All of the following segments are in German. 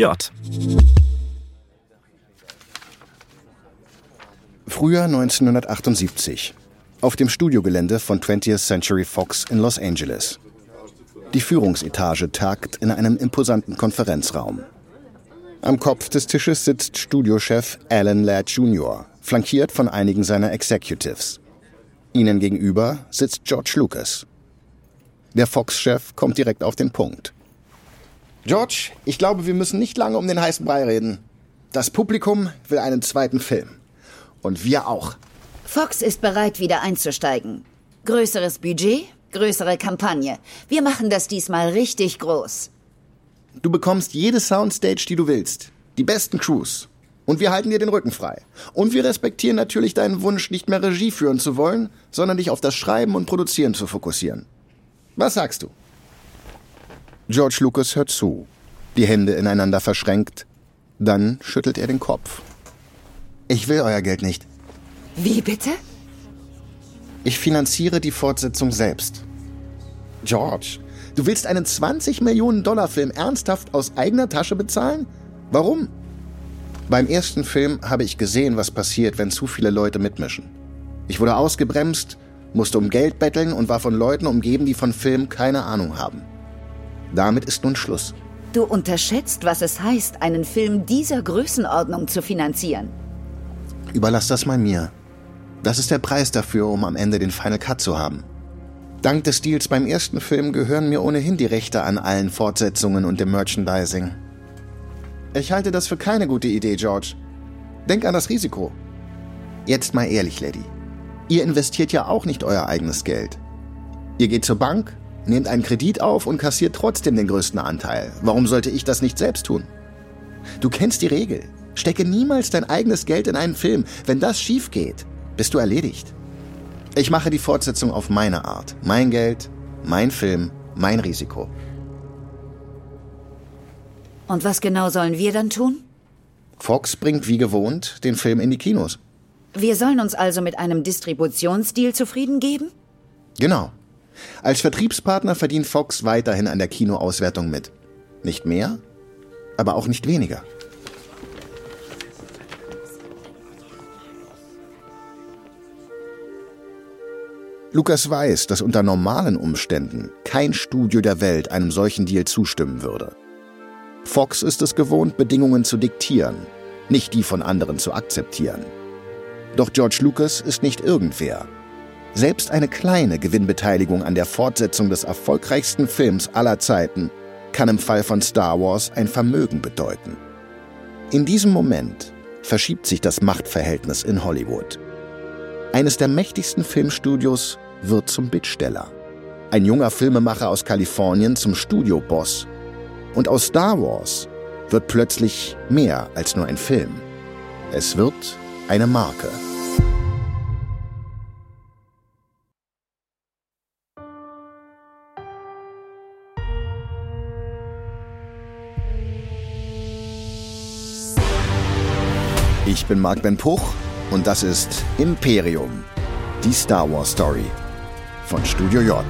J. Frühjahr 1978. Auf dem Studiogelände von 20th Century Fox in Los Angeles. Die Führungsetage tagt in einem imposanten Konferenzraum. Am Kopf des Tisches sitzt Studiochef Alan Ladd Jr., flankiert von einigen seiner Executives. Ihnen gegenüber sitzt George Lucas. Der Fox-Chef kommt direkt auf den Punkt. George, ich glaube, wir müssen nicht lange um den heißen Brei reden. Das Publikum will einen zweiten Film. Und wir auch. Fox ist bereit, wieder einzusteigen. Größeres Budget, größere Kampagne. Wir machen das diesmal richtig groß. Du bekommst jede Soundstage, die du willst. Die besten Crews. Und wir halten dir den Rücken frei. Und wir respektieren natürlich deinen Wunsch, nicht mehr Regie führen zu wollen, sondern dich auf das Schreiben und Produzieren zu fokussieren. Was sagst du? George Lucas hört zu, die Hände ineinander verschränkt. Dann schüttelt er den Kopf. Ich will euer Geld nicht. Wie bitte? Ich finanziere die Fortsetzung selbst. George, du willst einen 20 Millionen $ Film ernsthaft aus eigener Tasche bezahlen? Warum? Beim ersten Film habe ich gesehen, was passiert, wenn zu viele Leute mitmischen. Ich wurde ausgebremst, musste um Geld betteln und war von Leuten umgeben, die von Film keine Ahnung haben. Damit ist nun Schluss. Du unterschätzt, was es heißt, einen Film dieser Größenordnung zu finanzieren. Überlass das mal mir. Das ist der Preis dafür, um am Ende den Final Cut zu haben. Dank des Deals beim ersten Film gehören mir ohnehin die Rechte an allen Fortsetzungen und dem Merchandising. Ich halte das für keine gute Idee, George. Denk an das Risiko. Jetzt mal ehrlich, Laddie. Ihr investiert ja auch nicht euer eigenes Geld. Ihr geht zur Bank, nehmt einen Kredit auf und kassiert trotzdem den größten Anteil. Warum sollte ich das nicht selbst tun? Du kennst die Regel. Stecke niemals dein eigenes Geld in einen Film. Wenn das schief geht, bist du erledigt. Ich mache die Fortsetzung auf meine Art. Mein Geld, mein Film, mein Risiko. Und was genau sollen wir dann tun? Fox bringt wie gewohnt den Film in die Kinos. Wir sollen uns also mit einem Distributionsdeal zufrieden geben? Genau. Als Vertriebspartner verdient Fox weiterhin an der Kinoauswertung mit. Nicht mehr, aber auch nicht weniger. Lucas weiß, dass unter normalen Umständen kein Studio der Welt einem solchen Deal zustimmen würde. Fox ist es gewohnt, Bedingungen zu diktieren, nicht die von anderen zu akzeptieren. Doch George Lucas ist nicht irgendwer. Selbst eine kleine Gewinnbeteiligung an der Fortsetzung des erfolgreichsten Films aller Zeiten kann im Fall von Star Wars ein Vermögen bedeuten. In diesem Moment verschiebt sich das Machtverhältnis in Hollywood. Eines der mächtigsten Filmstudios wird zum Bittsteller. Ein junger Filmemacher aus Kalifornien zum Studioboss. Und aus Star Wars wird plötzlich mehr als nur ein Film. Es wird eine Marke. Ich bin Marc Ben Puch und das ist Imperium, die Star Wars Story von Studio J.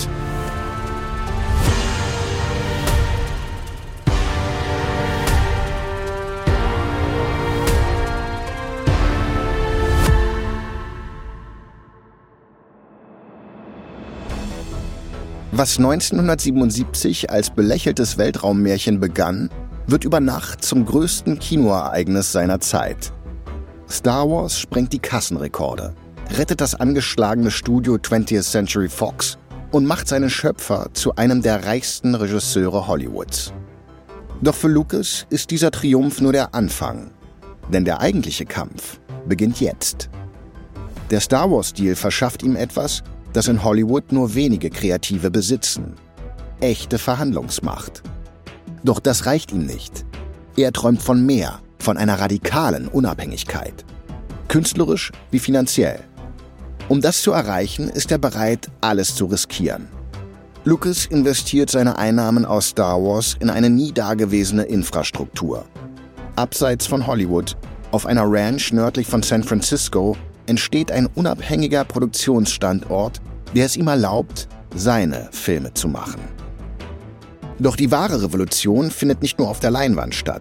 Was 1977 als belächeltes Weltraummärchen begann, wird über Nacht zum größten Kinoereignis seiner Zeit. Star Wars sprengt die Kassenrekorde, rettet das angeschlagene Studio 20th Century Fox und macht seinen Schöpfer zu einem der reichsten Regisseure Hollywoods. Doch für Lucas ist dieser Triumph nur der Anfang, denn der eigentliche Kampf beginnt jetzt. Der Star Wars-Deal verschafft ihm etwas, das in Hollywood nur wenige Kreative besitzen: echte Verhandlungsmacht. Doch das reicht ihm nicht. Er träumt von mehr, von einer radikalen Unabhängigkeit. Künstlerisch wie finanziell. Um das zu erreichen, ist er bereit, alles zu riskieren. Lucas investiert seine Einnahmen aus Star Wars in eine nie dagewesene Infrastruktur. Abseits von Hollywood, auf einer Ranch nördlich von San Francisco, entsteht ein unabhängiger Produktionsstandort, der es ihm erlaubt, seine Filme zu machen. Doch die wahre Revolution findet nicht nur auf der Leinwand statt.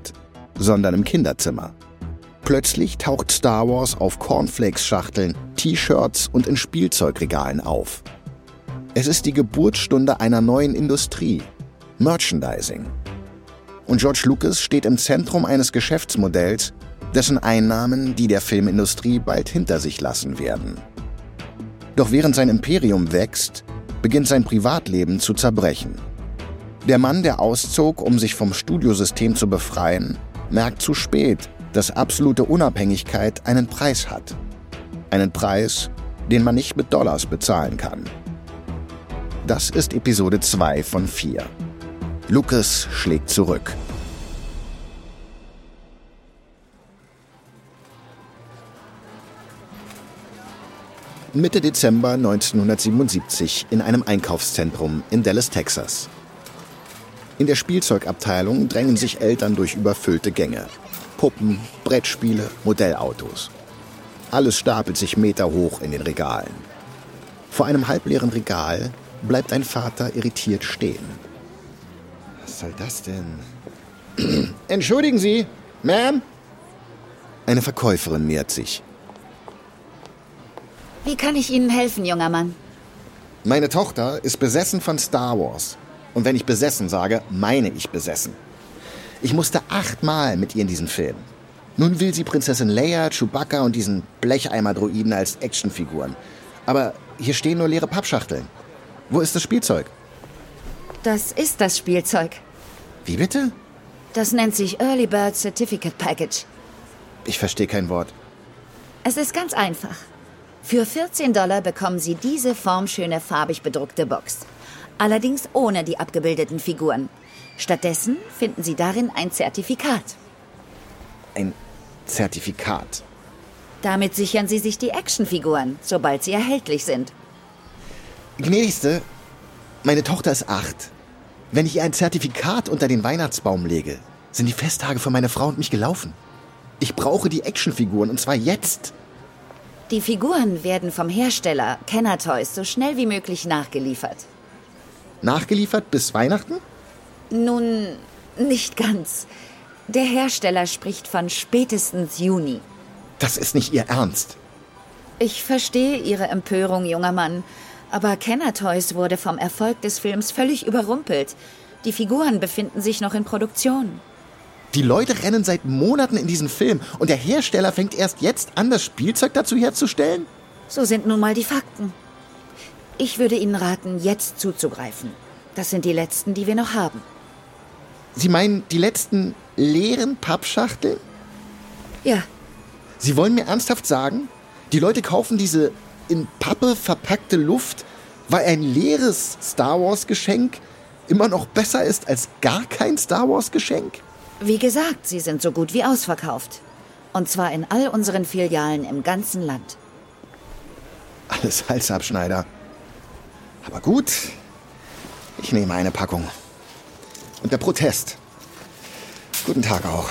sondern im Kinderzimmer. Plötzlich taucht Star Wars auf Cornflakes-Schachteln, T-Shirts und in Spielzeugregalen auf. Es ist die Geburtsstunde einer neuen Industrie, Merchandising. Und George Lucas steht im Zentrum eines Geschäftsmodells, dessen Einnahmen die der Filmindustrie bald hinter sich lassen werden. Doch während sein Imperium wächst, beginnt sein Privatleben zu zerbrechen. Der Mann, der auszog, um sich vom Studiosystem zu befreien, merkt zu spät, dass absolute Unabhängigkeit einen Preis hat. Einen Preis, den man nicht mit Dollars bezahlen kann. Das ist Episode 2 von 4. Lucas schlägt zurück. Mitte Dezember 1977 in einem Einkaufszentrum in Dallas, Texas. In der Spielzeugabteilung drängen sich Eltern durch überfüllte Gänge. Puppen, Brettspiele, Modellautos. Alles stapelt sich meterhoch in den Regalen. Vor einem halbleeren Regal bleibt ein Vater irritiert stehen. Was soll das denn? Entschuldigen Sie, Ma'am? Eine Verkäuferin nähert sich. Wie kann ich Ihnen helfen, junger Mann? Meine Tochter ist besessen von Star Wars. Und wenn ich besessen sage, meine ich besessen. Ich musste 8-mal mit ihr in diesen Film. Nun will sie Prinzessin Leia, Chewbacca und diesen Blecheimer-Droiden als Actionfiguren. Aber hier stehen nur leere Pappschachteln. Wo ist das Spielzeug? Das ist das Spielzeug. Wie bitte? Das nennt sich Early Bird Certificate Package. Ich verstehe kein Wort. Es ist ganz einfach. Für $14 bekommen Sie diese formschöne, farbig bedruckte Box. Allerdings ohne die abgebildeten Figuren. Stattdessen finden Sie darin ein Zertifikat. Ein Zertifikat? Damit sichern Sie sich die Actionfiguren, sobald sie erhältlich sind. Gnädigste, meine Tochter ist 8. Wenn ich ihr ein Zertifikat unter den Weihnachtsbaum lege, sind die Festtage für meine Frau und mich gelaufen. Ich brauche die Actionfiguren, und zwar jetzt. Die Figuren werden vom Hersteller Kenner Toys so schnell wie möglich nachgeliefert. Nachgeliefert bis Weihnachten? Nun, nicht ganz. Der Hersteller spricht von spätestens Juni. Das ist nicht Ihr Ernst. Ich verstehe Ihre Empörung, junger Mann. Aber Kenner Toys wurde vom Erfolg des Films völlig überrumpelt. Die Figuren befinden sich noch in Produktion. Die Leute rennen seit Monaten in diesen Film und der Hersteller fängt erst jetzt an, das Spielzeug dazu herzustellen? So sind nun mal die Fakten. Ich würde Ihnen raten, jetzt zuzugreifen. Das sind die letzten, die wir noch haben. Sie meinen die letzten leeren Pappschachteln? Ja. Sie wollen mir ernsthaft sagen, die Leute kaufen diese in Pappe verpackte Luft, weil ein leeres Star Wars Geschenk immer noch besser ist als gar kein Star Wars Geschenk? Wie gesagt, sie sind so gut wie ausverkauft. Und zwar in all unseren Filialen im ganzen Land. Alles Halsabschneider. Aber gut, ich nehme eine Packung. Und der Protest. Guten Tag auch.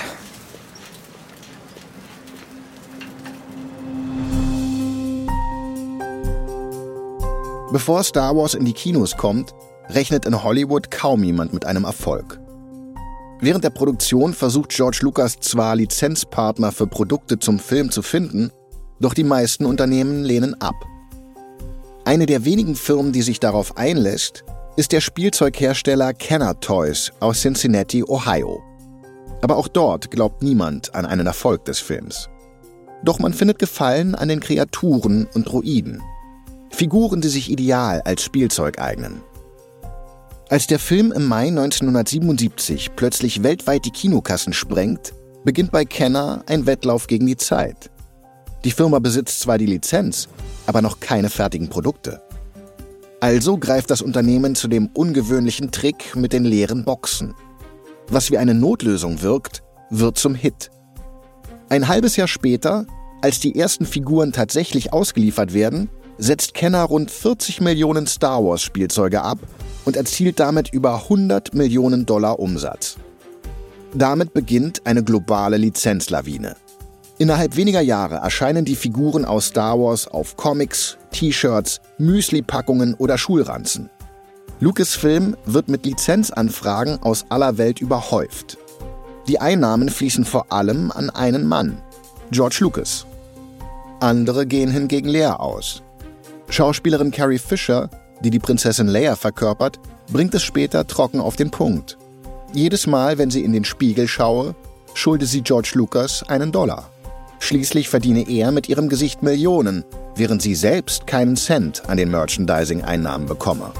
Bevor Star Wars in die Kinos kommt, rechnet in Hollywood kaum jemand mit einem Erfolg. Während der Produktion versucht George Lucas zwar Lizenzpartner für Produkte zum Film zu finden, doch die meisten Unternehmen lehnen ab. Eine der wenigen Firmen, die sich darauf einlässt, ist der Spielzeughersteller Kenner Toys aus Cincinnati, Ohio. Aber auch dort glaubt niemand an einen Erfolg des Films. Doch man findet Gefallen an den Kreaturen und Droiden. Figuren, die sich ideal als Spielzeug eignen. Als der Film im Mai 1977 plötzlich weltweit die Kinokassen sprengt, beginnt bei Kenner ein Wettlauf gegen die Zeit. Die Firma besitzt zwar die Lizenz, aber noch keine fertigen Produkte. Also greift das Unternehmen zu dem ungewöhnlichen Trick mit den leeren Boxen. Was wie eine Notlösung wirkt, wird zum Hit. Ein halbes Jahr später, als die ersten Figuren tatsächlich ausgeliefert werden, setzt Kenner rund 40 Millionen Star Wars Spielzeuge ab und erzielt damit über $100 Millionen Umsatz. Damit beginnt eine globale Lizenzlawine. Innerhalb weniger Jahre erscheinen die Figuren aus Star Wars auf Comics, T-Shirts, Müsli-Packungen oder Schulranzen. Lucasfilm wird mit Lizenzanfragen aus aller Welt überhäuft. Die Einnahmen fließen vor allem an einen Mann, George Lucas. Andere gehen hingegen leer aus. Schauspielerin Carrie Fisher, die Prinzessin Leia verkörpert, bringt es später trocken auf den Punkt. Jedes Mal, wenn sie in den Spiegel schaue, schulde sie George Lucas $1. Schließlich verdiene er mit ihrem Gesicht Millionen, während sie selbst keinen Cent an den Merchandising-Einnahmen bekomme.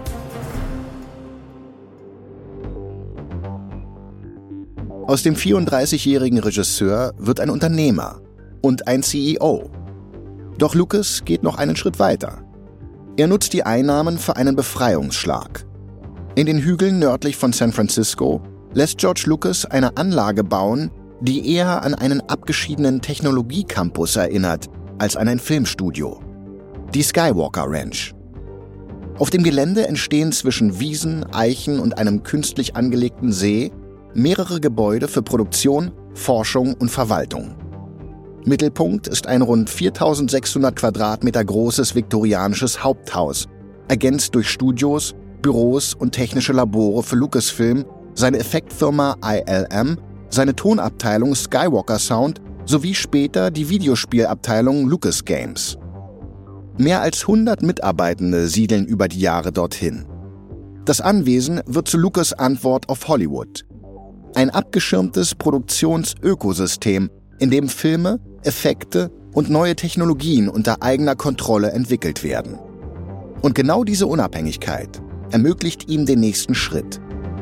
Aus dem 34-jährigen Regisseur wird ein Unternehmer und ein CEO. Doch Lucas geht noch einen Schritt weiter. Er nutzt die Einnahmen für einen Befreiungsschlag. In den Hügeln nördlich von San Francisco lässt George Lucas eine Anlage bauen, die eher an einen abgeschiedenen Technologiecampus erinnert, als an ein Filmstudio. Die Skywalker Ranch. Auf dem Gelände entstehen zwischen Wiesen, Eichen und einem künstlich angelegten See mehrere Gebäude für Produktion, Forschung und Verwaltung. Mittelpunkt ist ein rund 4.600 Quadratmeter großes viktorianisches Haupthaus, ergänzt durch Studios, Büros und technische Labore für Lucasfilm, seine Effektfirma ILM, seine Tonabteilung Skywalker Sound sowie später die Videospielabteilung Lucas Games. Mehr als 100 Mitarbeitende siedeln über die Jahre dorthin. Das Anwesen wird zu Lucas' Antwort auf Hollywood. Ein abgeschirmtes Produktionsökosystem, in dem Filme, Effekte und neue Technologien unter eigener Kontrolle entwickelt werden. Und genau diese Unabhängigkeit ermöglicht ihm den nächsten Schritt.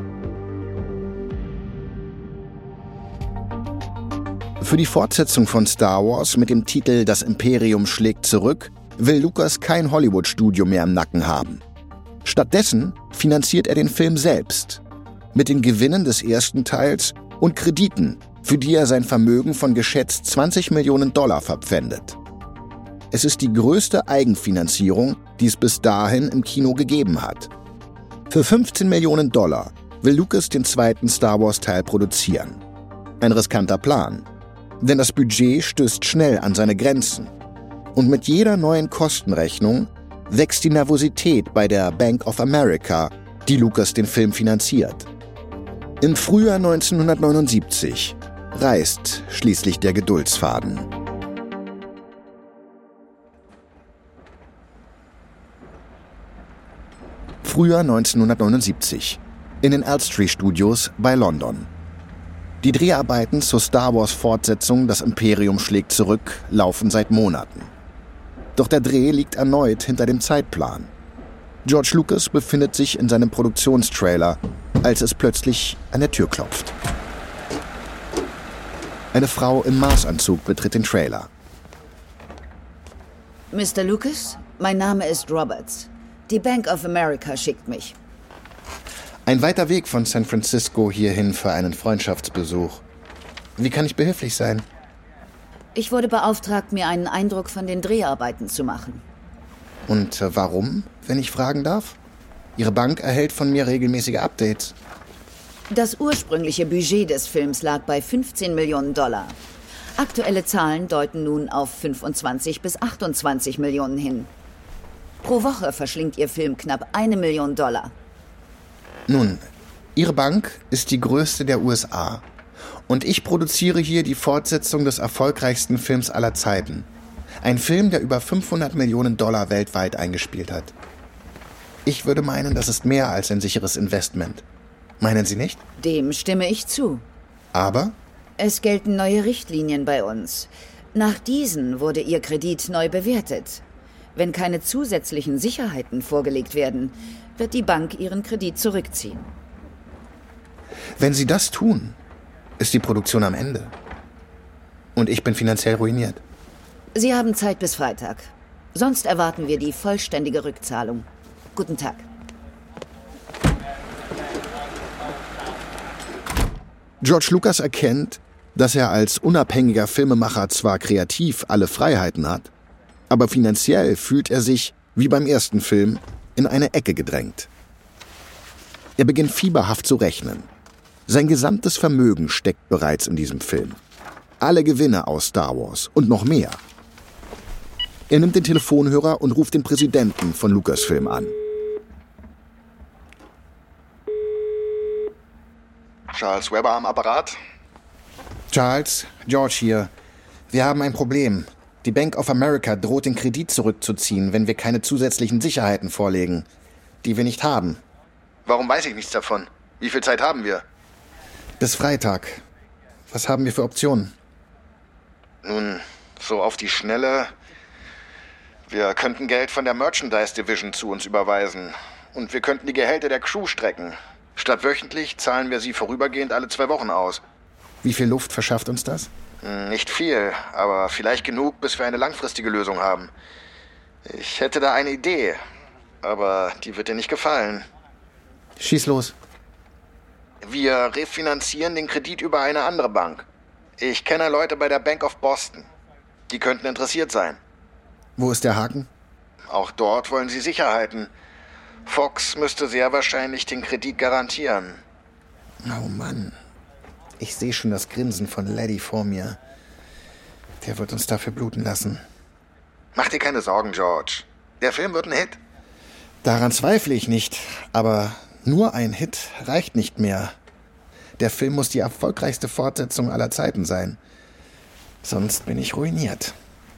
Für die Fortsetzung von Star Wars mit dem Titel Das Imperium schlägt zurück, will Lucas kein Hollywood-Studio mehr im Nacken haben. Stattdessen finanziert er den Film selbst, mit den Gewinnen des ersten Teils und Krediten, für die er sein Vermögen von geschätzt $20 Millionen verpfändet. Es ist die größte Eigenfinanzierung, die es bis dahin im Kino gegeben hat. Für $15 Millionen will Lucas den zweiten Star Wars-Teil produzieren. Ein riskanter Plan, denn das Budget stößt schnell an seine Grenzen. Und mit jeder neuen Kostenrechnung wächst die Nervosität bei der Bank of America, die Lucas den Film finanziert. Im Frühjahr 1979 reißt schließlich der Geduldsfaden. Frühjahr 1979 in den Elstree Studios bei London. Die Dreharbeiten zur Star Wars Fortsetzung Das Imperium schlägt zurück laufen seit Monaten. Doch der Dreh liegt erneut hinter dem Zeitplan. George Lucas befindet sich in seinem Produktionstrailer, als es plötzlich an der Tür klopft. Eine Frau im Maßanzug betritt den Trailer. Mr. Lucas, mein Name ist Roberts. Die Bank of America schickt mich. Ein weiter Weg von San Francisco hierhin für einen Freundschaftsbesuch. Wie kann ich behilflich sein? Ich wurde beauftragt, mir einen Eindruck von den Dreharbeiten zu machen. Und warum, wenn ich fragen darf? Ihre Bank erhält von mir regelmäßige Updates. Das ursprüngliche Budget des Films lag bei $15 Millionen. Aktuelle Zahlen deuten nun auf 25 bis 28 Millionen hin. Pro Woche verschlingt Ihr Film knapp $1 Million. Nun, Ihre Bank ist die größte der USA. Und ich produziere hier die Fortsetzung des erfolgreichsten Films aller Zeiten. Ein Film, der über $500 Millionen weltweit eingespielt hat. Ich würde meinen, das ist mehr als ein sicheres Investment. Meinen Sie nicht? Dem stimme ich zu. Aber? Es gelten neue Richtlinien bei uns. Nach diesen wurde Ihr Kredit neu bewertet. Wenn keine zusätzlichen Sicherheiten vorgelegt werden, wird die Bank Ihren Kredit zurückziehen. Wenn Sie das tun, ist die Produktion am Ende. Und ich bin finanziell ruiniert. Sie haben Zeit bis Freitag. Sonst erwarten wir die vollständige Rückzahlung. Guten Tag. George Lucas erkennt, dass er als unabhängiger Filmemacher zwar kreativ alle Freiheiten hat, aber finanziell fühlt er sich, wie beim ersten Film, in eine Ecke gedrängt. Er beginnt fieberhaft zu rechnen. Sein gesamtes Vermögen steckt bereits in diesem Film. Alle Gewinne aus Star Wars und noch mehr. Er nimmt den Telefonhörer und ruft den Präsidenten von Lucasfilm an. Charles Webber am Apparat. Charles, George hier. Wir haben ein Problem. Die Bank of America droht den Kredit zurückzuziehen, wenn wir keine zusätzlichen Sicherheiten vorlegen, die wir nicht haben. Warum weiß ich nichts davon? Wie viel Zeit haben wir? Bis Freitag. Was haben wir für Optionen? Nun, so auf die Schnelle. Wir könnten Geld von der Merchandise Division zu uns überweisen. Und wir könnten die Gehälter der Crew strecken. Statt wöchentlich zahlen wir sie vorübergehend alle 2 Wochen aus. Wie viel Luft verschafft uns das? Nicht viel, aber vielleicht genug, bis wir eine langfristige Lösung haben. Ich hätte da eine Idee, aber die wird dir nicht gefallen. Schieß los. Wir refinanzieren den Kredit über eine andere Bank. Ich kenne Leute bei der Bank of Boston. Die könnten interessiert sein. Wo ist der Haken? Auch dort wollen sie Sicherheiten. Fox müsste sehr wahrscheinlich den Kredit garantieren. Oh Mann. Ich sehe schon das Grinsen von Laddie vor mir. Der wird uns dafür bluten lassen. Mach dir keine Sorgen, George. Der Film wird ein Hit. Daran zweifle ich nicht, aber nur ein Hit reicht nicht mehr. Der Film muss die erfolgreichste Fortsetzung aller Zeiten sein. Sonst bin ich ruiniert.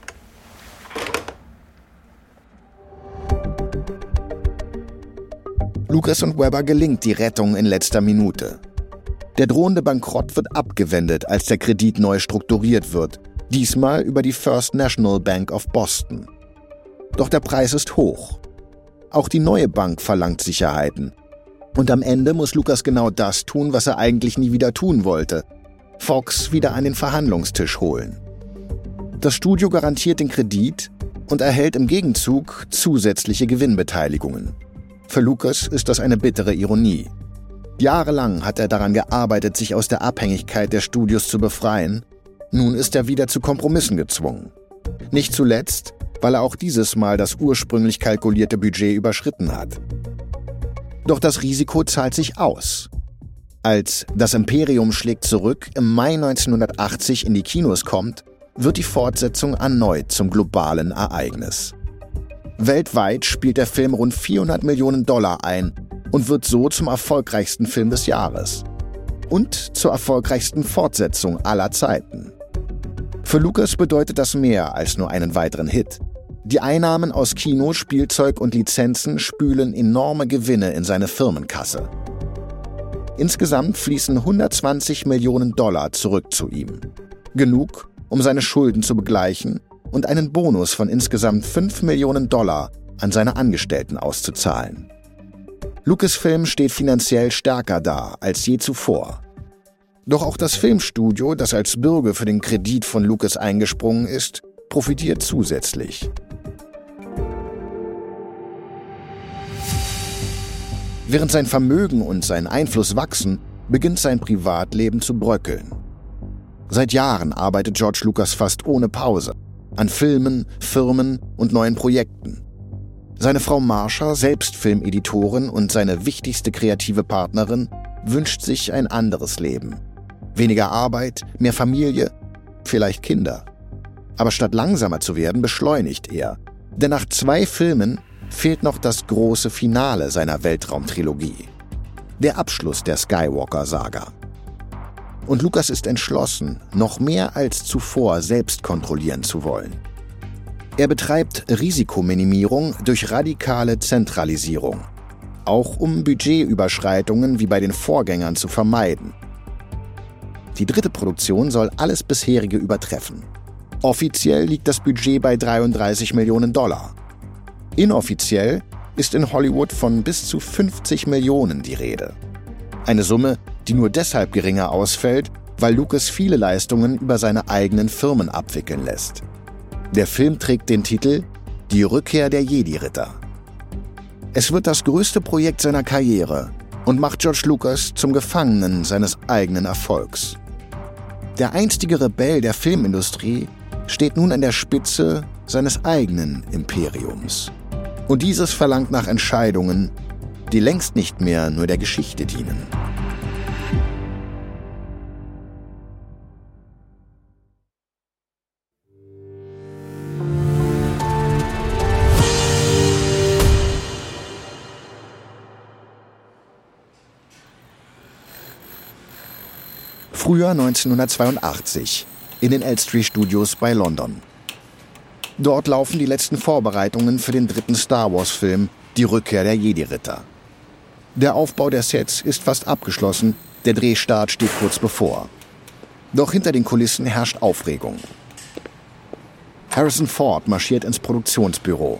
Lucas und Webber gelingt die Rettung in letzter Minute. Der drohende Bankrott wird abgewendet, als der Kredit neu strukturiert wird. Diesmal über die First National Bank of Boston. Doch der Preis ist hoch. Auch die neue Bank verlangt Sicherheiten. Und am Ende muss Lucas genau das tun, was er eigentlich nie wieder tun wollte. Fox wieder an den Verhandlungstisch holen. Das Studio garantiert den Kredit und erhält im Gegenzug zusätzliche Gewinnbeteiligungen. Für Lucas ist das eine bittere Ironie. Jahrelang hat er daran gearbeitet, sich aus der Abhängigkeit der Studios zu befreien. Nun ist er wieder zu Kompromissen gezwungen. Nicht zuletzt, weil er auch dieses Mal das ursprünglich kalkulierte Budget überschritten hat. Doch das Risiko zahlt sich aus. Als Das Imperium schlägt zurück im Mai 1980 in die Kinos kommt, wird die Fortsetzung erneut zum globalen Ereignis. Weltweit spielt der Film rund $400 Millionen ein und wird so zum erfolgreichsten Film des Jahres. Und zur erfolgreichsten Fortsetzung aller Zeiten. Für Lucas bedeutet das mehr als nur einen weiteren Hit. Die Einnahmen aus Kino, Spielzeug und Lizenzen spülen enorme Gewinne in seine Firmenkasse. Insgesamt fließen $120 Millionen zurück zu ihm. Genug, um seine Schulden zu begleichen und einen Bonus von insgesamt $5 Millionen an seine Angestellten auszuzahlen. Lucasfilm steht finanziell stärker da als je zuvor. Doch auch das Filmstudio, das als Bürge für den Kredit von Lucas eingesprungen ist, profitiert zusätzlich. Während sein Vermögen und sein Einfluss wachsen, beginnt sein Privatleben zu bröckeln. Seit Jahren arbeitet George Lucas fast ohne Pause an Filmen, Firmen und neuen Projekten. Seine Frau Marsha, selbst Filmeditorin und seine wichtigste kreative Partnerin, wünscht sich ein anderes Leben. Weniger Arbeit, mehr Familie, vielleicht Kinder. Aber statt langsamer zu werden, beschleunigt er. Denn nach 2 Filmen fehlt noch das große Finale seiner Weltraumtrilogie. Der Abschluss der Skywalker-Saga. Und Lucas ist entschlossen, noch mehr als zuvor selbst kontrollieren zu wollen. Er betreibt Risikominimierung durch radikale Zentralisierung, auch um Budgetüberschreitungen wie bei den Vorgängern zu vermeiden. Die 3. Produktion soll alles bisherige übertreffen. Offiziell liegt das Budget bei $33 Millionen. Inoffiziell ist in Hollywood von bis zu 50 Millionen die Rede. Eine Summe, die nur deshalb geringer ausfällt, weil Lucas viele Leistungen über seine eigenen Firmen abwickeln lässt. Der Film trägt den Titel »Die Rückkehr der Jedi-Ritter«. Es wird das größte Projekt seiner Karriere und macht George Lucas zum Gefangenen seines eigenen Erfolgs. Der einstige Rebell der Filmindustrie steht nun an der Spitze seines eigenen Imperiums. Und dieses verlangt nach Entscheidungen, die längst nicht mehr nur der Geschichte dienen. Frühjahr 1982 in den Elstree Studios bei London. Dort laufen die letzten Vorbereitungen für den 3. Star-Wars-Film Die Rückkehr der Jedi-Ritter. Der Aufbau der Sets ist fast abgeschlossen, der Drehstart steht kurz bevor. Doch hinter den Kulissen herrscht Aufregung. Harrison Ford marschiert ins Produktionsbüro.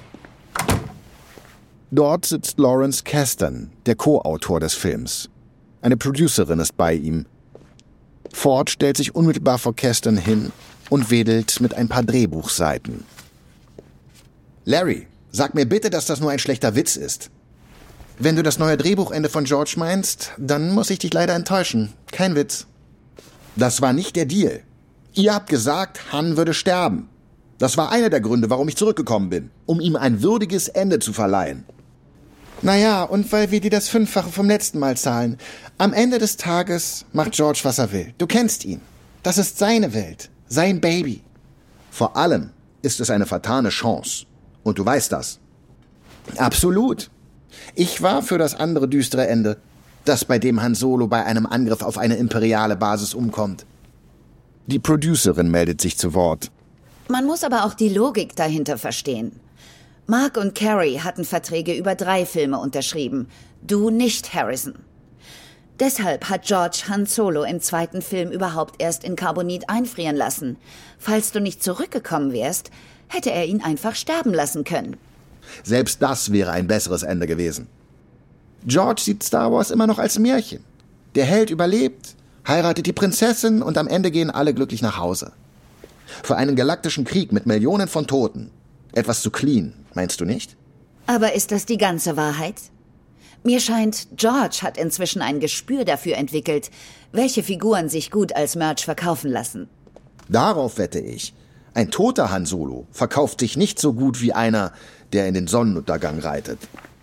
Dort sitzt Lawrence Kasdan, der Co-Autor des Films. Eine Producerin ist bei ihm. Ford stellt sich unmittelbar vor Kasdan hin und wedelt mit ein paar Drehbuchseiten. Larry, sag mir bitte, dass das nur ein schlechter Witz ist. Wenn du das neue Drehbuchende von George meinst, dann muss ich dich leider enttäuschen. Kein Witz. Das war nicht der Deal. Ihr habt gesagt, Han würde sterben. Das war einer der Gründe, warum ich zurückgekommen bin, um ihm ein würdiges Ende zu verleihen. Naja, und weil wir dir das 5-fache vom letzten Mal zahlen. Am Ende des Tages macht George, was er will. Du kennst ihn. Das ist seine Welt, sein Baby. Vor allem ist es eine vertane Chance. Und du weißt das. Absolut. Ich war für das andere düstere Ende, das bei dem Han Solo bei einem Angriff auf eine imperiale Basis umkommt. Die Producerin meldet sich zu Wort. Man muss aber auch die Logik dahinter verstehen. Mark und Carrie hatten Verträge über 3 Filme unterschrieben. Du nicht, Harrison. Deshalb hat George Han Solo im 2. Film überhaupt erst in Carbonit einfrieren lassen. Falls du nicht zurückgekommen wärst, hätte er ihn einfach sterben lassen können. Selbst das wäre ein besseres Ende gewesen. George sieht Star Wars immer noch als Märchen. Der Held überlebt, heiratet die Prinzessin und am Ende gehen alle glücklich nach Hause. Für einen galaktischen Krieg mit Millionen von Toten. Etwas zu clean, meinst du nicht? Aber ist das die ganze Wahrheit? Mir scheint, George hat inzwischen ein Gespür dafür entwickelt, welche Figuren sich gut als Merch verkaufen lassen. Darauf wette ich. Ein toter Han Solo verkauft sich nicht so gut wie einer, der in den Sonnenuntergang reitet.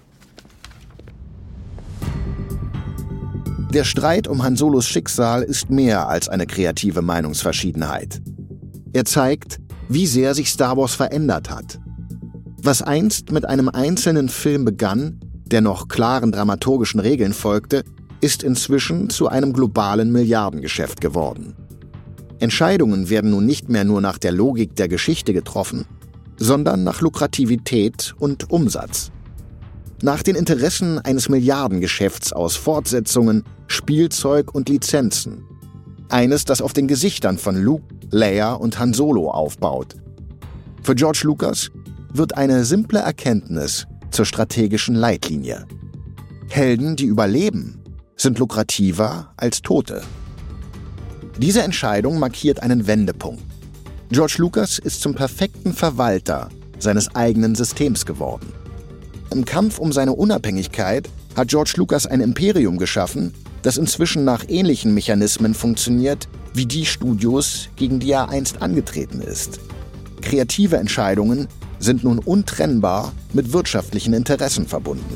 Der Streit um Han Solos Schicksal ist mehr als eine kreative Meinungsverschiedenheit. Er zeigt, wie sehr sich Star Wars verändert hat. Was einst mit einem einzelnen Film begann, der noch klaren dramaturgischen Regeln folgte, ist inzwischen zu einem globalen Milliardengeschäft geworden. Entscheidungen werden nun nicht mehr nur nach der Logik der Geschichte getroffen, sondern nach Lukrativität und Umsatz. Nach den Interessen eines Milliardengeschäfts aus Fortsetzungen, Spielzeug und Lizenzen. Eines, das auf den Gesichtern von Luke, Leia und Han Solo aufbaut. Für George Lucas wird eine simple Erkenntnis zur strategischen Leitlinie. Helden, die überleben, sind lukrativer als Tote. Diese Entscheidung markiert einen Wendepunkt. George Lucas ist zum perfekten Verwalter seines eigenen Systems geworden. Im Kampf um seine Unabhängigkeit hat George Lucas ein Imperium geschaffen, das inzwischen nach ähnlichen Mechanismen funktioniert wie die Studios, gegen die er einst angetreten ist. Kreative Entscheidungen sind nun untrennbar mit wirtschaftlichen Interessen verbunden.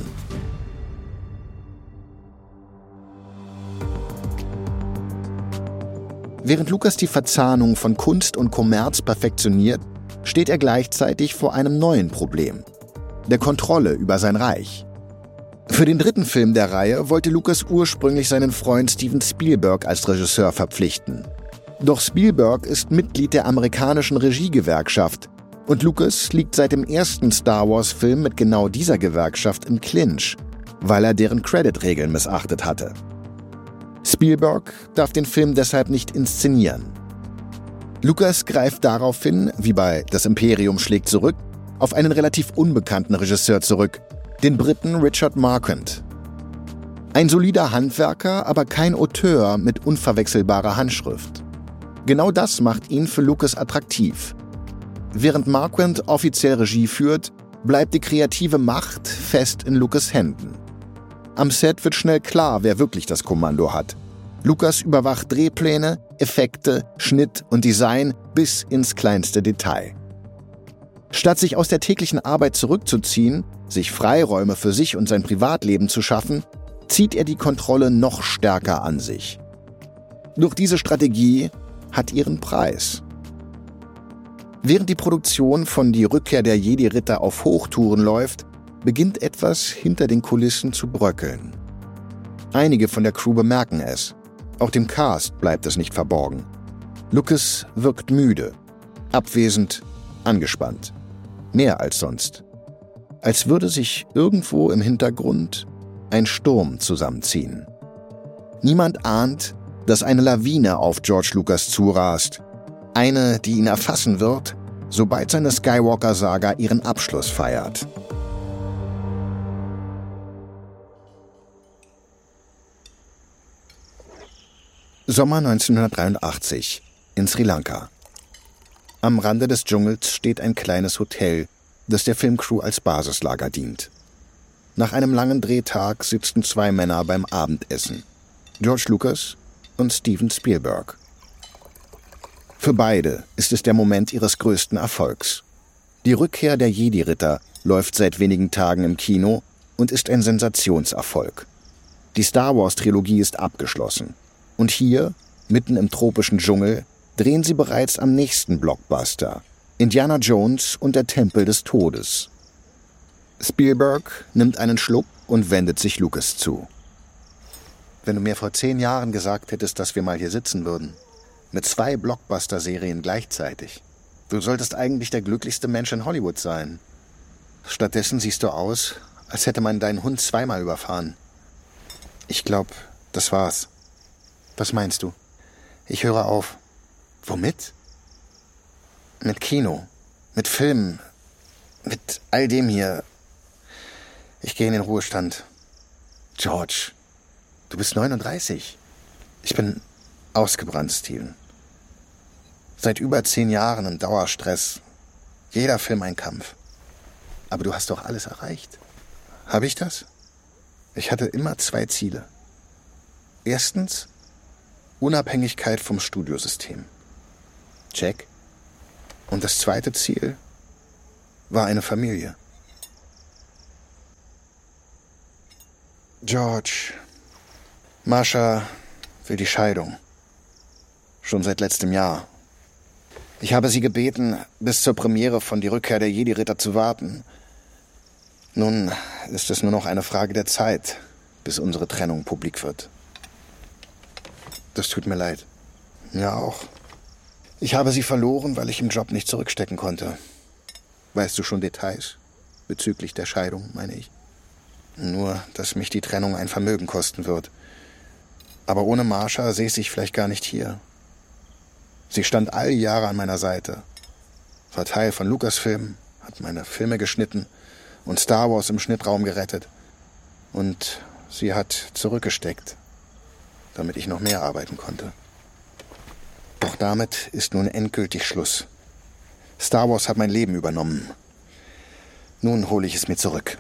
Während Lucas die Verzahnung von Kunst und Kommerz perfektioniert, steht er gleichzeitig vor einem neuen Problem: der Kontrolle über sein Reich. Für den 3. Film der Reihe wollte Lucas ursprünglich seinen Freund Steven Spielberg als Regisseur verpflichten. Doch Spielberg ist Mitglied der amerikanischen Regiegewerkschaft und Lucas liegt seit dem ersten Star-Wars-Film mit genau dieser Gewerkschaft im Clinch, weil er deren Credit-Regeln missachtet hatte. Spielberg darf den Film deshalb nicht inszenieren. Lucas greift daraufhin, wie bei Das Imperium schlägt zurück, auf einen relativ unbekannten Regisseur zurück, den Briten Richard Marquand. Ein solider Handwerker, aber kein Auteur mit unverwechselbarer Handschrift. Genau das macht ihn für Lucas attraktiv. Während Marquand offiziell Regie führt, bleibt die kreative Macht fest in Lucas' Händen. Am Set wird schnell klar, wer wirklich das Kommando hat. Lucas überwacht Drehpläne, Effekte, Schnitt und Design bis ins kleinste Detail. Statt sich aus der täglichen Arbeit zurückzuziehen, sich Freiräume für sich und sein Privatleben zu schaffen, zieht er die Kontrolle noch stärker an sich. Doch diese Strategie hat ihren Preis. Während die Produktion von Die Rückkehr der Jedi-Ritter auf Hochtouren läuft, beginnt etwas hinter den Kulissen zu bröckeln. Einige von der Crew bemerken es. Auch dem Cast bleibt es nicht verborgen. Lucas wirkt müde, abwesend, angespannt. Mehr als sonst. Als würde sich irgendwo im Hintergrund ein Sturm zusammenziehen. Niemand ahnt, dass eine Lawine auf George Lucas zurast. Eine, die ihn erfassen wird, sobald seine Skywalker-Saga ihren Abschluss feiert. Sommer 1983 in Sri Lanka. Am Rande des Dschungels steht ein kleines Hotel, das der Filmcrew als Basislager dient. Nach einem langen Drehtag sitzen zwei Männer beim Abendessen. George Lucas und Steven Spielberg. Für beide ist es der Moment ihres größten Erfolgs. Die Rückkehr der Jedi-Ritter läuft seit wenigen Tagen im Kino und ist ein Sensationserfolg. Die Star-Wars-Trilogie ist abgeschlossen. Und hier, mitten im tropischen Dschungel, drehen sie bereits am nächsten Blockbuster, Indiana Jones und der Tempel des Todes. Spielberg nimmt einen Schluck und wendet sich Lucas zu. Wenn du mir vor 10 Jahren gesagt hättest, dass wir mal hier sitzen würden, mit 2 Blockbuster-Serien gleichzeitig. Du solltest eigentlich der glücklichste Mensch in Hollywood sein. Stattdessen siehst du aus, als hätte man deinen Hund 2-mal überfahren. Ich glaube, das war's. Was meinst du? Ich höre auf. Womit? Mit Kino, mit Filmen, mit all dem hier. Ich gehe in den Ruhestand. George, du bist 39. Ich bin ausgebrannt, Steven. Seit über 10 Jahren im Dauerstress. Jeder Film ein Kampf. Aber du hast doch alles erreicht. Habe ich das? Ich hatte immer 2 Ziele. Erstens, Unabhängigkeit vom Studiosystem. Check. Und das zweite Ziel war eine Familie. George, Marsha will die Scheidung. Schon seit letztem Jahr. Ich habe sie gebeten, bis zur Premiere von Die Rückkehr der Jedi-Ritter zu warten. Nun ist es nur noch eine Frage der Zeit, bis unsere Trennung publik wird. Das tut mir leid. Ja, auch. Ich habe sie verloren, weil ich im Job nicht zurückstecken konnte. Weißt du schon Details? Bezüglich der Scheidung, meine ich. Nur, dass mich die Trennung ein Vermögen kosten wird. Aber ohne Marsha säße ich vielleicht gar nicht hier. Sie stand all die Jahre an meiner Seite. War Teil von Lucasfilm, hat meine Filme geschnitten und Star Wars im Schnittraum gerettet. Und sie hat zurückgesteckt, damit ich noch mehr arbeiten konnte. Doch damit ist nun endgültig Schluss. Star Wars hat mein Leben übernommen. Nun hole ich es mir zurück.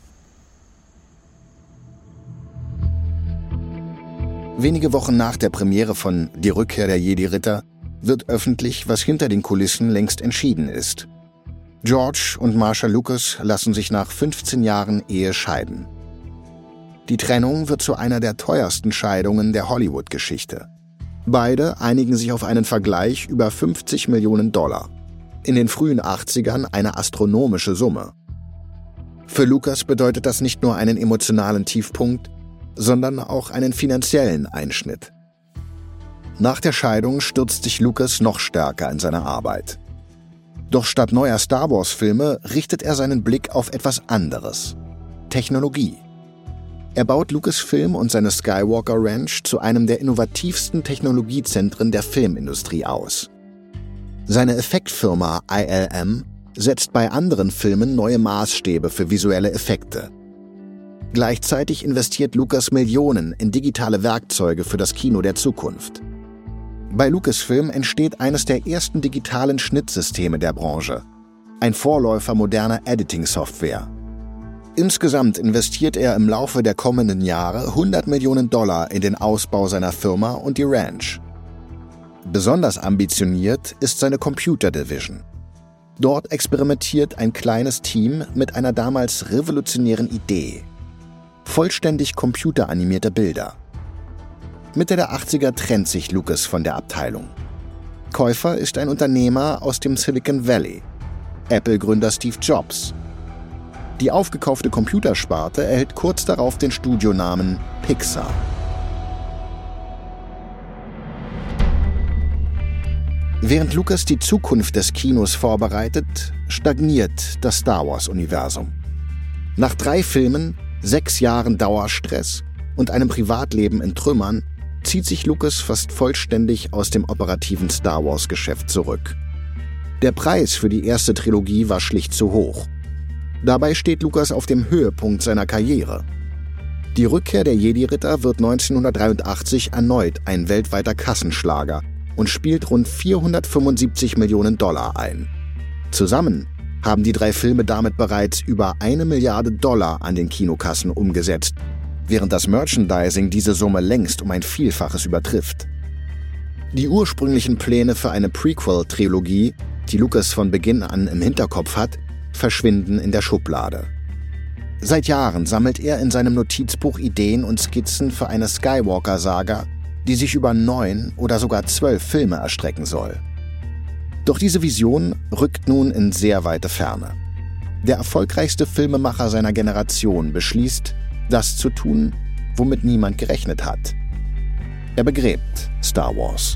Wenige Wochen nach der Premiere von Die Rückkehr der Jedi-Ritter wird öffentlich, was hinter den Kulissen längst entschieden ist. George und Marsha Lucas lassen sich nach 15 Jahren Ehe scheiden. Die Trennung wird zu einer der teuersten Scheidungen der Hollywood-Geschichte. Beide einigen sich auf einen Vergleich über $50 Millionen. In den frühen 80ern eine astronomische Summe. Für Lucas bedeutet das nicht nur einen emotionalen Tiefpunkt, sondern auch einen finanziellen Einschnitt. Nach der Scheidung stürzt sich Lucas noch stärker in seine Arbeit. Doch statt neuer Star-Wars-Filme richtet er seinen Blick auf etwas anderes: Technologie. Er baut Lucasfilm und seine Skywalker Ranch zu einem der innovativsten Technologiezentren der Filmindustrie aus. Seine Effektfirma ILM setzt bei anderen Filmen neue Maßstäbe für visuelle Effekte. Gleichzeitig investiert Lucas Millionen in digitale Werkzeuge für das Kino der Zukunft. Bei Lucasfilm entsteht eines der ersten digitalen Schnittsysteme der Branche, ein Vorläufer moderner Editing-Software. Insgesamt investiert er im Laufe der kommenden Jahre $100 Millionen in den Ausbau seiner Firma und die Ranch. Besonders ambitioniert ist seine Computer Division. Dort experimentiert ein kleines Team mit einer damals revolutionären Idee: vollständig computeranimierte Bilder. Mitte der 80er trennt sich Lucas von der Abteilung. Käufer ist ein Unternehmer aus dem Silicon Valley, Apple-Gründer Steve Jobs. Die aufgekaufte Computersparte erhält kurz darauf den Studionamen Pixar. Während Lucas die Zukunft des Kinos vorbereitet, stagniert das Star-Wars-Universum. Nach 3 Filmen, 6 Jahren Dauerstress und einem Privatleben in Trümmern zieht sich Lucas fast vollständig aus dem operativen Star-Wars-Geschäft zurück. Der Preis für die erste Trilogie war schlicht zu hoch. Dabei steht Lucas auf dem Höhepunkt seiner Karriere. Die Rückkehr der Jedi-Ritter wird 1983 erneut ein weltweiter Kassenschlager und spielt rund $475 Millionen ein. Zusammen haben die 3 Filme damit bereits über $1 Milliarde an den Kinokassen umgesetzt, während das Merchandising diese Summe längst um ein Vielfaches übertrifft. Die ursprünglichen Pläne für eine Prequel-Trilogie, die Lucas von Beginn an im Hinterkopf hat, verschwinden in der Schublade. Seit Jahren sammelt er in seinem Notizbuch Ideen und Skizzen für eine Skywalker-Saga, die sich über 9 oder sogar 12 Filme erstrecken soll. Doch diese Vision rückt nun in sehr weite Ferne. Der erfolgreichste Filmemacher seiner Generation beschließt, das zu tun, womit niemand gerechnet hat. Er begräbt Star Wars.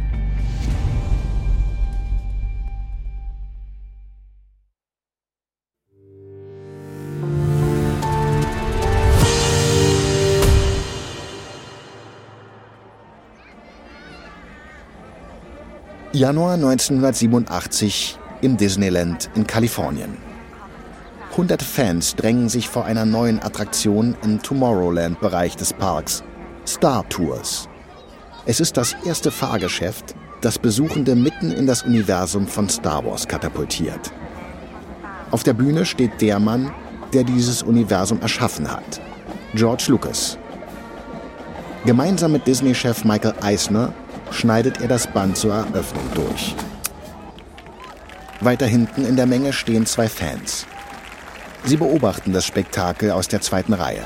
Januar 1987 im Disneyland in Kalifornien. Hunderte Fans drängen sich vor einer neuen Attraktion im Tomorrowland-Bereich des Parks, Star Tours. Es ist das erste Fahrgeschäft, das Besuchende mitten in das Universum von Star Wars katapultiert. Auf der Bühne steht der Mann, der dieses Universum erschaffen hat, George Lucas. Gemeinsam mit Disney-Chef Michael Eisner schneidet er das Band zur Eröffnung durch. Weiter hinten in der Menge stehen 2 Fans. Sie beobachten das Spektakel aus der 2. Reihe.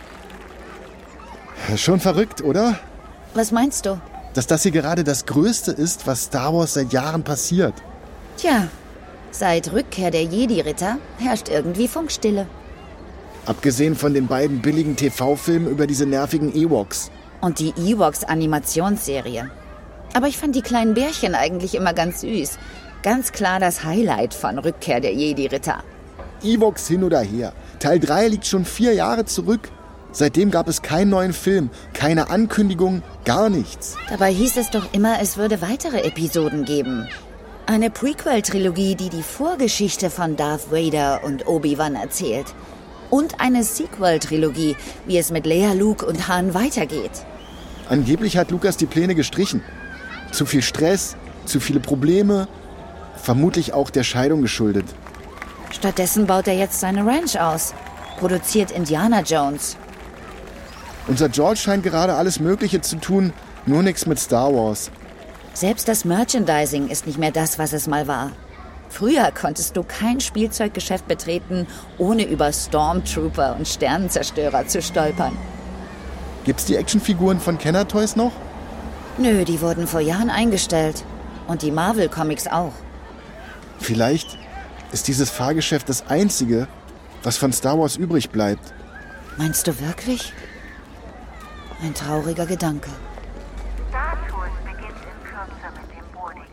Schon verrückt, oder? Was meinst du? Dass das hier gerade das Größte ist, was Star Wars seit Jahren passiert. Tja, seit Rückkehr der Jedi-Ritter herrscht irgendwie Funkstille. Abgesehen von den beiden billigen TV-Filmen über diese nervigen Ewoks. Und die Ewoks-Animationsserie. Aber ich fand die kleinen Bärchen eigentlich immer ganz süß. Ganz klar das Highlight von Rückkehr der Jedi-Ritter. Ewoks hin oder her. Teil 3 liegt schon 4 Jahre zurück. Seitdem gab es keinen neuen Film, keine Ankündigung, gar nichts. Dabei hieß es doch immer, es würde weitere Episoden geben. Eine Prequel-Trilogie, die die Vorgeschichte von Darth Vader und Obi-Wan erzählt. Und eine Sequel-Trilogie, wie es mit Leia, Luke und Han weitergeht. Angeblich hat Lucas die Pläne gestrichen. Zu viel Stress, zu viele Probleme, vermutlich auch der Scheidung geschuldet. Stattdessen baut er jetzt seine Ranch aus, produziert Indiana Jones. Unser George scheint gerade alles Mögliche zu tun, nur nichts mit Star Wars. Selbst das Merchandising ist nicht mehr das, was es mal war. Früher konntest du kein Spielzeuggeschäft betreten, ohne über Stormtrooper und Sternenzerstörer zu stolpern. Gibt's die Actionfiguren von Kenner Toys noch? Nö, die wurden vor Jahren eingestellt. Und die Marvel-Comics auch. Vielleicht ist dieses Fahrgeschäft das Einzige, was von Star Wars übrig bleibt. Meinst du wirklich? Ein trauriger Gedanke. Star Tours beginnt in Kürze mit dem Boarding.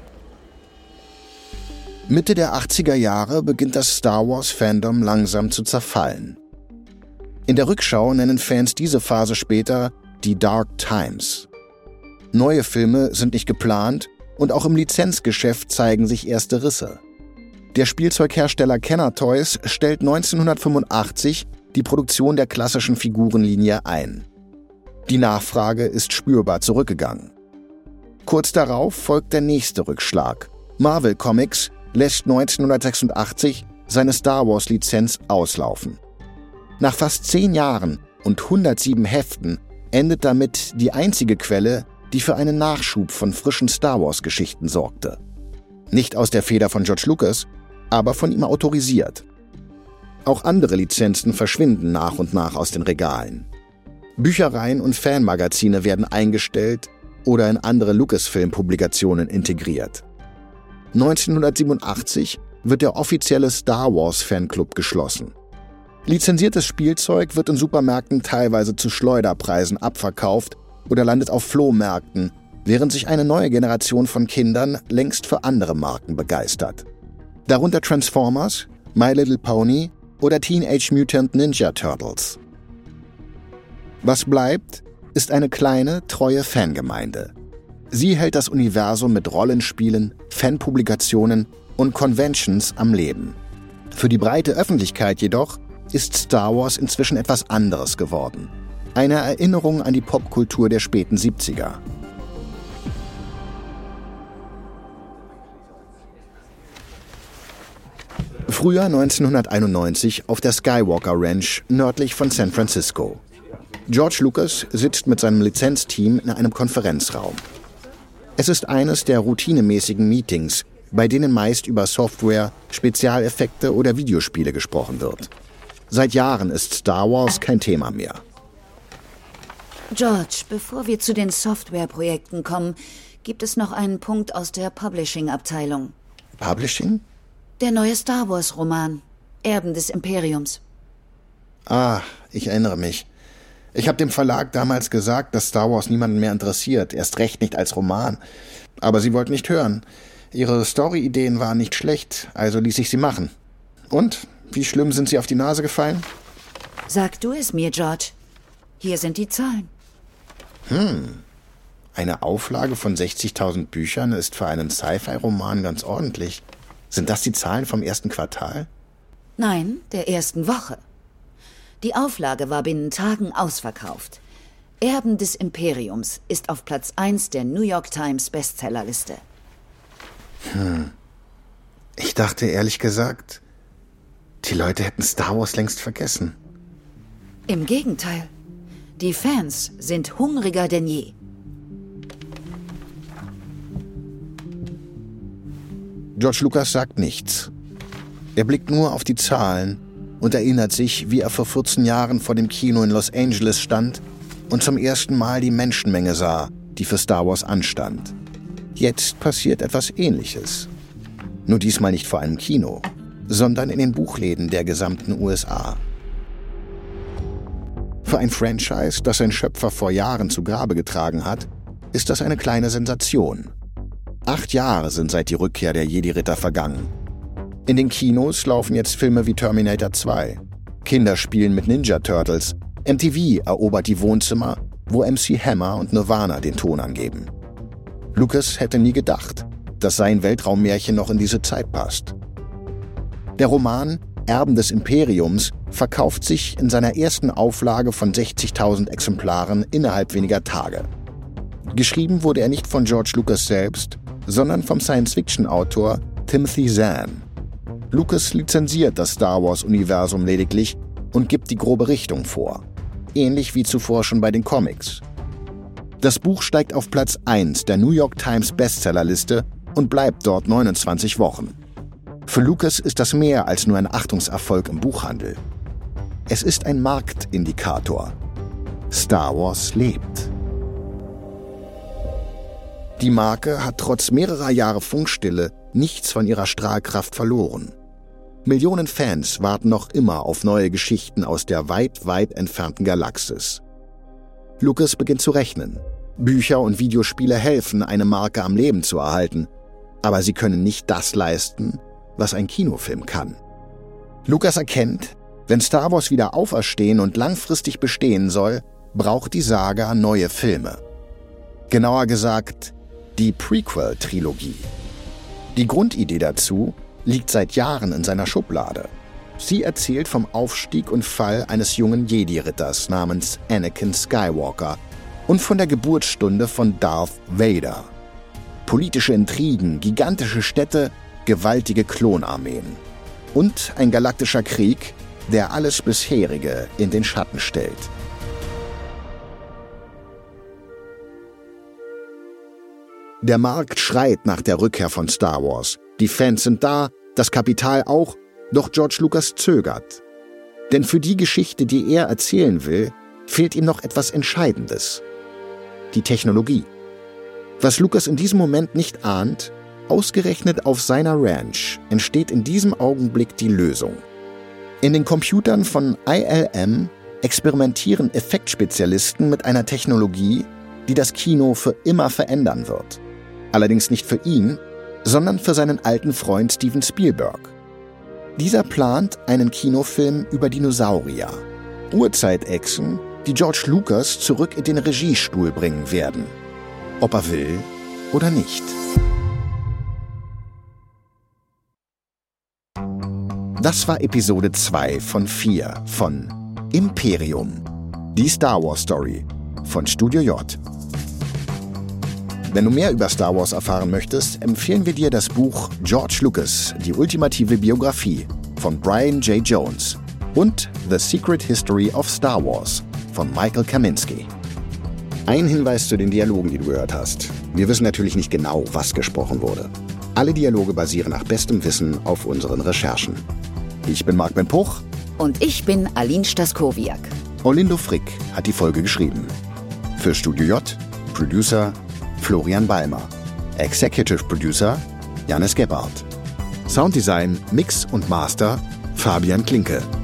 Mitte der 80er Jahre beginnt das Star Wars-Fandom langsam zu zerfallen. In der Rückschau nennen Fans diese Phase später die Dark Times. Neue Filme sind nicht geplant und auch im Lizenzgeschäft zeigen sich erste Risse. Der Spielzeughersteller Kenner Toys stellt 1985 die Produktion der klassischen Figurenlinie ein. Die Nachfrage ist spürbar zurückgegangen. Kurz darauf folgt der nächste Rückschlag. Marvel Comics lässt 1986 seine Star Wars-Lizenz auslaufen. Nach fast 10 Jahren und 107 Heften endet damit die einzige Quelle, die für einen Nachschub von frischen Star Wars-Geschichten sorgte. Nicht aus der Feder von George Lucas, aber von ihm autorisiert. Auch andere Lizenzen verschwinden nach und nach aus den Regalen. Büchereien und Fanmagazine werden eingestellt oder in andere Lucasfilm-Publikationen integriert. 1987 wird der offizielle Star Wars-Fanclub geschlossen. Lizenziertes Spielzeug wird in Supermärkten teilweise zu Schleuderpreisen abverkauft oder landet auf Flohmärkten, während sich eine neue Generation von Kindern längst für andere Marken begeistert. Darunter Transformers, My Little Pony oder Teenage Mutant Ninja Turtles. Was bleibt, ist eine kleine, treue Fangemeinde. Sie hält das Universum mit Rollenspielen, Fanpublikationen und Conventions am Leben. Für die breite Öffentlichkeit jedoch ist Star Wars inzwischen etwas anderes geworden. Eine Erinnerung an die Popkultur der späten 70er. Frühjahr 1991 auf der Skywalker Ranch nördlich von San Francisco. George Lucas sitzt mit seinem Lizenzteam in einem Konferenzraum. Es ist eines der routinemäßigen Meetings, bei denen meist über Software, Spezialeffekte oder Videospiele gesprochen wird. Seit Jahren ist Star Wars kein Thema mehr. George, bevor wir zu den Softwareprojekten kommen, gibt es noch einen Punkt aus der Publishing-Abteilung. Publishing? Der neue Star Wars-Roman, Erben des Imperiums. Ah, ich erinnere mich. Ich habe dem Verlag damals gesagt, dass Star Wars niemanden mehr interessiert, erst recht nicht als Roman. Aber sie wollten nicht hören. Ihre Story-Ideen waren nicht schlecht, also ließ ich sie machen. Und? Wie schlimm sind sie auf die Nase gefallen? Sag du es mir, George. Hier sind die Zahlen. Eine Auflage von 60.000 Büchern ist für einen Sci-Fi-Roman ganz ordentlich. Sind das die Zahlen vom ersten Quartal? Nein, der ersten Woche. Die Auflage war binnen Tagen ausverkauft. Erben des Imperiums ist auf Platz 1 der New York Times Bestsellerliste. Ich dachte ehrlich gesagt, die Leute hätten Star Wars längst vergessen. Im Gegenteil. Die Fans sind hungriger denn je. George Lucas sagt nichts. Er blickt nur auf die Zahlen und erinnert sich, wie er vor 14 Jahren vor dem Kino in Los Angeles stand und zum ersten Mal die Menschenmenge sah, die für Star Wars anstand. Jetzt passiert etwas Ähnliches. Nur diesmal nicht vor einem Kino, sondern in den Buchläden der gesamten USA. Für ein Franchise, das sein Schöpfer vor Jahren zu Grabe getragen hat, ist das eine kleine Sensation. 8 Jahre sind seit die Rückkehr der Jedi-Ritter vergangen. In den Kinos laufen jetzt Filme wie Terminator 2. Kinder spielen mit Ninja Turtles. MTV erobert die Wohnzimmer, wo MC Hammer und Nirvana den Ton angeben. Lucas hätte nie gedacht, dass sein Weltraummärchen noch in diese Zeit passt. Der Roman Erben des Imperiums verkauft sich in seiner ersten Auflage von 60.000 Exemplaren innerhalb weniger Tage. Geschrieben wurde er nicht von George Lucas selbst, sondern vom Science-Fiction-Autor Timothy Zahn. Lucas lizenziert das Star Wars-Universum lediglich und gibt die grobe Richtung vor. Ähnlich wie zuvor schon bei den Comics. Das Buch steigt auf Platz 1 der New York Times Bestsellerliste und bleibt dort 29 Wochen. Für Lucas ist das mehr als nur ein Achtungserfolg im Buchhandel. Es ist ein Marktindikator. Star Wars lebt. Die Marke hat trotz mehrerer Jahre Funkstille nichts von ihrer Strahlkraft verloren. Millionen Fans warten noch immer auf neue Geschichten aus der weit, weit entfernten Galaxis. Lucas beginnt zu rechnen. Bücher und Videospiele helfen, eine Marke am Leben zu erhalten. Aber sie können nicht das leisten, was ein Kinofilm kann. Lucas erkennt, wenn Star Wars wieder auferstehen und langfristig bestehen soll, braucht die Saga neue Filme. Genauer gesagt, die Prequel-Trilogie. Die Grundidee dazu liegt seit Jahren in seiner Schublade. Sie erzählt vom Aufstieg und Fall eines jungen Jedi-Ritters namens Anakin Skywalker und von der Geburtsstunde von Darth Vader. Politische Intrigen, gigantische Städte, gewaltige Klonarmeen. Und ein galaktischer Krieg, der alles Bisherige in den Schatten stellt. Der Markt schreit nach der Rückkehr von Star Wars. Die Fans sind da, das Kapital auch, doch George Lucas zögert. Denn für die Geschichte, die er erzählen will, fehlt ihm noch etwas Entscheidendes. Die Technologie. Was Lucas in diesem Moment nicht ahnt, ausgerechnet auf seiner Ranch entsteht in diesem Augenblick die Lösung. In den Computern von ILM experimentieren Effektspezialisten mit einer Technologie, die das Kino für immer verändern wird. Allerdings nicht für ihn, sondern für seinen alten Freund Steven Spielberg. Dieser plant einen Kinofilm über Dinosaurier. Urzeit-Action, die George Lucas zurück in den Regiestuhl bringen werden. Ob er will oder nicht. Das war Episode 2 von 4 von Imperium, die Star Wars Story von Studio J. Wenn du mehr über Star Wars erfahren möchtest, empfehlen wir dir das Buch George Lucas, die ultimative Biografie von Brian J. Jones und The Secret History of Star Wars von Michael Kaminski. Ein Hinweis zu den Dialogen, die du gehört hast. Wir wissen natürlich nicht genau, was gesprochen wurde. Alle Dialoge basieren nach bestem Wissen auf unseren Recherchen. Ich bin Marc Ben Puch. Und ich bin Aline Staskowiak. Olindo Frick hat die Folge geschrieben. Für Studio J, Producer Florian Balmer. Executive Producer Jannis Gebhardt. Sounddesign, Mix und Master Fabian Klinke.